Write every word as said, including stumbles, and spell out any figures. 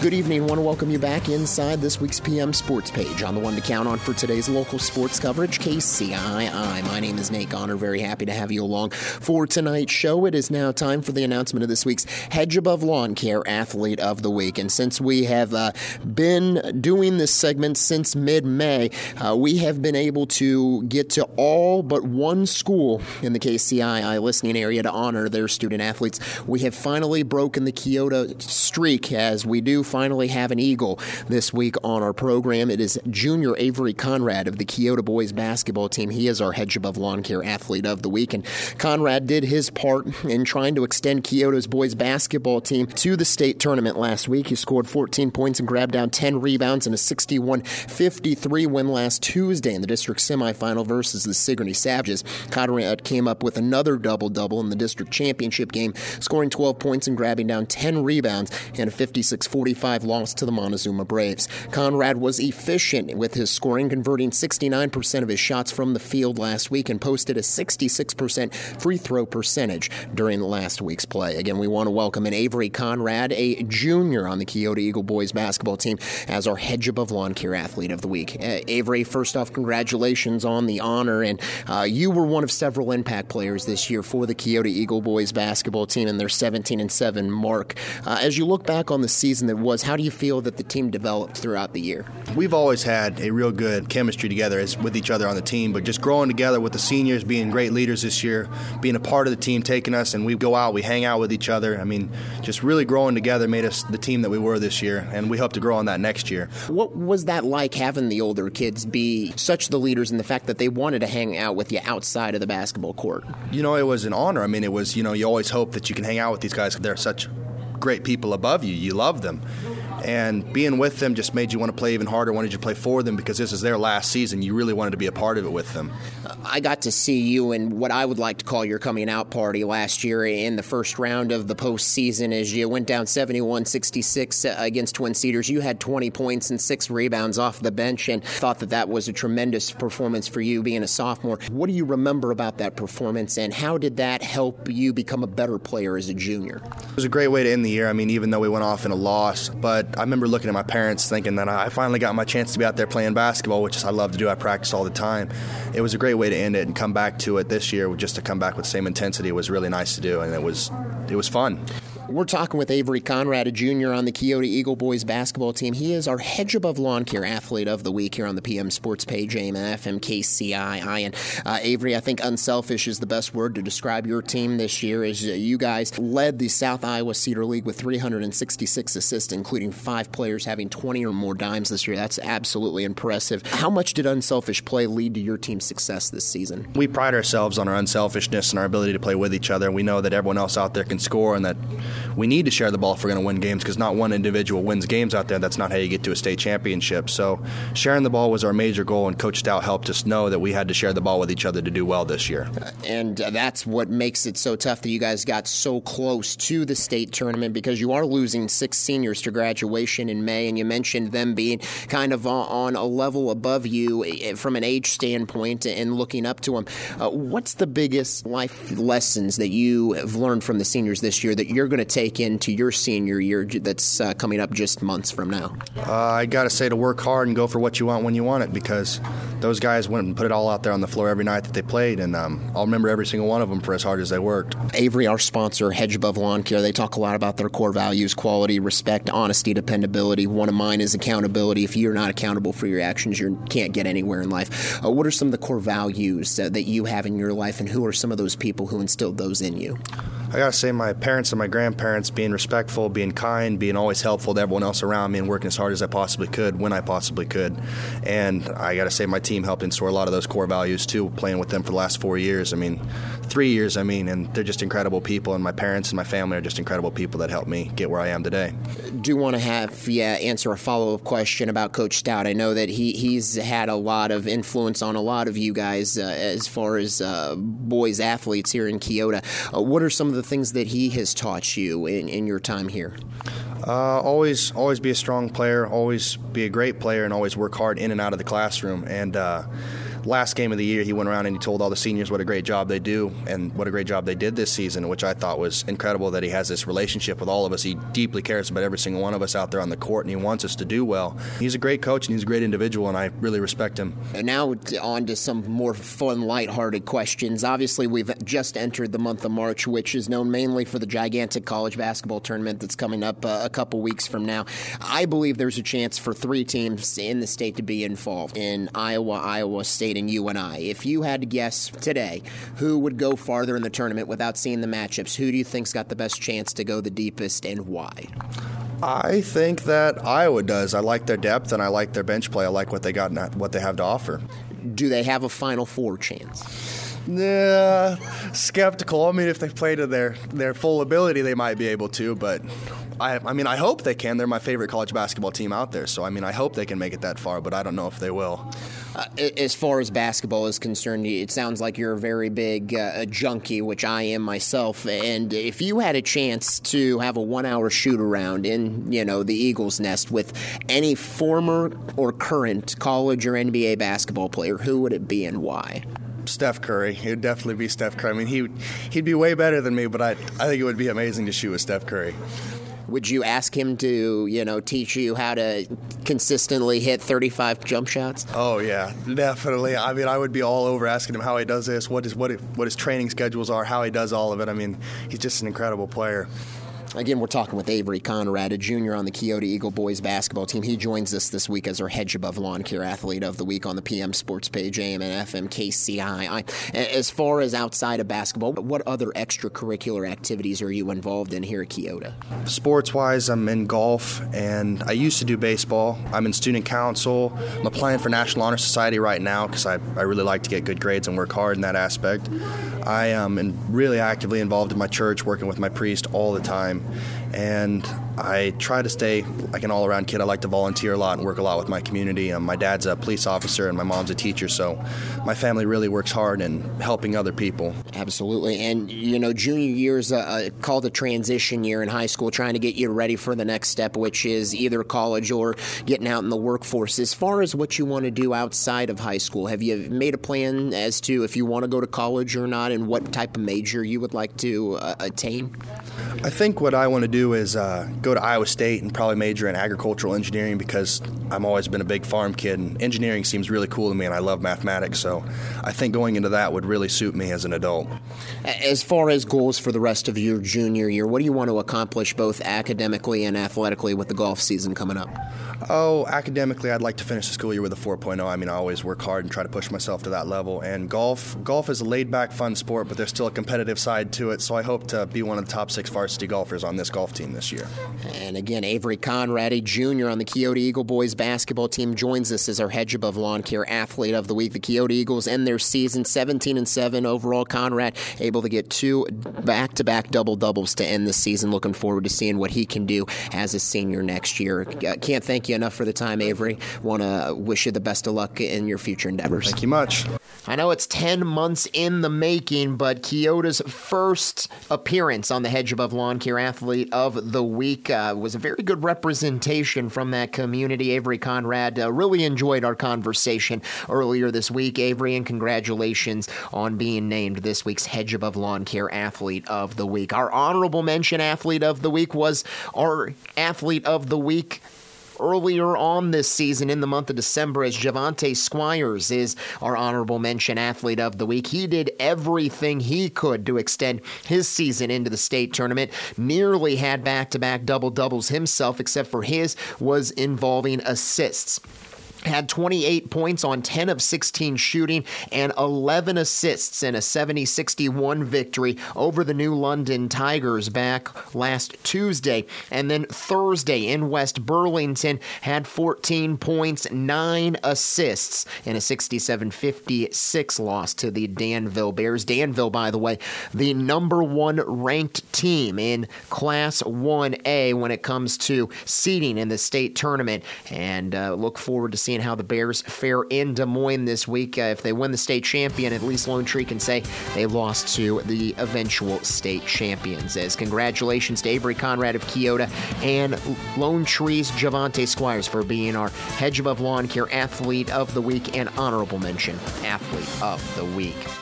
Good evening. I want to welcome you back inside this week's P M Sports Page on the one to count on for today's local sports coverage, K C I I. My name is Nate Goner. Very happy to have you along for tonight's show. It is now time for the announcement of this week's Hedge Above Lawn Care Athlete of the Week. And since we have uh, been doing this segment since mid-May, uh, we have been able to get to all but one school in the K C I I listening area to honor their student athletes. We have finally broken the Keota streak, as we do finally have an Eagle this week on our program. It is junior Avery Conrad of the Keota boys basketball team. He is our Hedge Above Lawn Care Athlete of the Week, and Conrad did his part in trying to extend Keota's boys basketball team to the state tournament last week. He scored fourteen points and grabbed down ten rebounds in a sixty-one fifty-three win last Tuesday in the district semifinal versus the Sigourney Savages. Conrad came up with another double-double in the district championship game, scoring twelve points and grabbing down ten rebounds in a fifty-six forty-five loss to the Montezuma Braves. Conrad was efficient with his scoring, converting sixty-nine percent of his shots from the field last week and posted a sixty-six percent free throw percentage during last week's play. Again, we want to welcome in Avery Conrad, a junior on the Keota Eagle boys basketball team, as our Hedge Above Lawn Care Athlete of the Week. Uh, Avery, first off, congratulations on the honor, and uh, you were one of several impact players this year for the Keota Eagle boys basketball team and their seventeen and seven mark. Uh, as you look back on the season that was, how do you feel that the team developed throughout the year? We've always had a real good chemistry together as with each other on the team, but just growing together with the seniors, being great leaders this year, being a part of the team, taking us, and we go out, we hang out with each other. I mean, just really growing together made us the team that we were this year, and we hope to grow on that next year. What was that like, having the older kids be such the leaders in the fact that they wanted to hang out with you outside of the basketball court? You know, it was an honor. I mean, it was, you know, you always hope that you can hang out with these guys. They're such great people above you. You love them. And being with them just made you want to play even harder, wanted you to play for them because this is their last season. You really wanted to be a part of it with them. I got to see you in what I would like to call your coming out party last year in the first round of the postseason as you went down seventy-one sixty-six against Twin Cedars. You had twenty points and six rebounds off the bench and thought that that was a tremendous performance for you being a sophomore. What do you remember about that performance, and how did that help you become a better player as a junior? It was a great way to end the year. I mean, even though we went off in a loss, but I remember looking at my parents thinking that I finally got my chance to be out there playing basketball, which is I love to do. I practice all the time. It was a great way to end it and come back to it this year. Just to come back with the same intensity, it was really nice to do, and it was it was fun. We're talking with Avery Conrad, a junior on the Keota Eagle boys basketball team. He is our Hedge Above Lawn Care Athlete of the Week here on the P M Sports Page, A M and F M K C I I. And uh, Avery, I think unselfish is the best word to describe your team this year, as uh, you guys led the South Iowa Cedar League with three hundred sixty-six assists, including five players having twenty or more dimes this year. That's absolutely impressive. How much did unselfish play lead to your team's success this season? We pride ourselves on our unselfishness and our ability to play with each other. We know that everyone else out there can score and that we need to share the ball if we're going to win games, because not one individual wins games out there. That's not how you get to a state championship. So sharing the ball was our major goal, and Coach Stout helped us know that we had to share the ball with each other to do well this year. And uh, that's what makes it so tough that you guys got so close to the state tournament, because you are losing six seniors to graduation in May, and you mentioned them being kind of on a level above you from an age standpoint and looking up to them. Uh, what's the biggest life lessons that you have learned from the seniors this year that you're going to take into your senior year that's uh, coming up just months from now? Uh, I got to say to work hard and go for what you want when you want it, because those guys went and put it all out there on the floor every night that they played, and um, I'll remember every single one of them for as hard as they worked. Avery, our sponsor, Hedge Above Lawn Care, they talk a lot about their core values: quality, respect, honesty, dependability. One of mine is accountability. If you're not accountable for your actions, you can't get anywhere in life. Uh, what are some of the core values uh, that you have in your life, and who are some of those people who instilled those in you? I got to say my parents and my grandparents, being respectful, being kind, being always helpful to everyone else around me, and working as hard as I possibly could when I possibly could. And I got to say my team helped instill a lot of those core values too, playing with them for the last four years. I mean, three years, I mean, and they're just incredible people, and my parents and my family are just incredible people that helped me get where I am today. Do want to have yeah, answer a follow-up question about Coach Stout. I know that he, he's had a lot of influence on a lot of you guys uh, as far as uh, boys athletes here in Keota. Uh, what are some of the things that he has taught you in, in your time here? Uh, always, always be a strong player, always be a great player, and always work hard in and out of the classroom. And uh, last game of the year, he went around and he told all the seniors what a great job they do and what a great job they did this season, which I thought was incredible that he has this relationship with all of us. He deeply cares about every single one of us out there on the court, and he wants us to do well. He's a great coach, and he's a great individual, and I really respect him. And now on to some more fun, lighthearted questions. Obviously, we've just entered the month of March, which is known mainly for the gigantic college basketball tournament that's coming up uh, a couple weeks from now. I believe there's a chance for three teams in the state to be involved in Iowa, Iowa State, and U N I. If you had to guess today who would go farther in the tournament without seeing the matchups, who do you think's got the best chance to go the deepest and why? I think that Iowa does. I like their depth and I like their bench play. I like what they got, and what they have to offer. Do they have a Final Four chance? Yeah, skeptical. I mean, if they play to their, their full ability, they might be able to, but I, I mean, I hope they can. They're my favorite college basketball team out there, so I mean, I hope they can make it that far, but I don't know if they will. Uh, as far as basketball is concerned, it sounds like you're a very big uh, junkie, which I am myself. And if you had a chance to have a one-hour shoot-around in, you know, the Eagles' Nest with any former or current college or N B A basketball player, who would it be and why? Steph Curry. It would definitely be Steph Curry. I mean, he, he'd be way better than me, but I, I think it would be amazing to shoot with Steph Curry. Would you ask him to, you know, teach you how to consistently hit thirty-five jump shots? Oh, yeah, definitely. I mean, I would be all over asking him how he does this, what his, what, it, what his training schedules are, how he does all of it. I mean, he's just an incredible player. Again, we're talking with Avery Conrad, a junior on the Keota Eagle boys basketball team. He joins us this week as our Hedge Above Lawn Care Athlete of the Week on the P M Sports page, A M and F M K C I I. As far as outside of basketball, what other extracurricular activities are you involved in here at Keota? Sports-wise, I'm in golf, and I used to do baseball. I'm in student council. I'm applying for National Honor Society right now because I, I really like to get good grades and work hard in that aspect. I am in, really actively involved in my church, working with my priest all the time. And I try to stay like an all-around kid. I like to volunteer a lot and work a lot with my community. Um, my dad's a police officer and my mom's a teacher, so my family really works hard in helping other people. Absolutely. And, you know, junior year is uh, called a transition year in high school, trying to get you ready for the next step, which is either college or getting out in the workforce. As far as what you want to do outside of high school, have you made a plan as to if you want to go to college or not and what type of major you would like to uh, attain? I think what I want to do is uh, go to Iowa State and probably major in agricultural engineering because I've always been a big farm kid, and engineering seems really cool to me, and I love mathematics, so I think going into that would really suit me as an adult. As far as goals for the rest of your junior year, what do you want to accomplish both academically and athletically with the golf season coming up? Oh, academically, I'd like to finish the school year with a four point oh. I mean, I always work hard and try to push myself to that level. And golf, golf is a laid-back, fun sport, but there's still a competitive side to it. So I hope to be one of the top six varsity golfers on this golf team this year. And again, Avery Conrad, a junior on the Keota Eagle boys basketball team, joins us as our Hedge Above Lawn Care Athlete of the Week. The Keota Eagles end their season seventeen and seven overall. Conrad able to get two back-to-back double-doubles to end the season. Looking forward to seeing what he can do as a senior next year. Can't thank you enough for the time, Avery. Want to wish you the best of luck in your future endeavors. Thank you much. I know it's ten months in the making, but Keota's first appearance on the Hedge Above Lawn Care Athlete of the Week uh, was a very good representation from that community. Avery Conrad uh, really enjoyed our conversation earlier this week. Avery, and congratulations on being named this week's Hedge Above Lawn Care Athlete of the Week. Our honorable mention Athlete of the Week was our Athlete of the Week earlier on this season in the month of December, as Javante Squires is our honorable mention Athlete of the Week. He did everything he could to extend his season into the state tournament. Nearly had back-to-back double-doubles himself, except for his was involving assists. Had twenty-eight points on ten of sixteen shooting and eleven assists in a seventy sixty-one victory over the New London Tigers back last Tuesday. And then Thursday in West Burlington had fourteen points, nine assists in a sixty-seven fifty-six loss to the Danville Bears. Danville, by the way, the number one ranked team in Class one A when it comes to seeding in the state tournament. And uh, look forward to seeing seeing how the Bears fare in Des Moines this week. Uh, if they win the state champion, at least Lone Tree can say they lost to the eventual state champions. As congratulations to Avery Conrad of Keota and Lone Tree's Javante Squires for being our Hedge Above Lawn Care Athlete of the Week and honorable mention Athlete of the Week.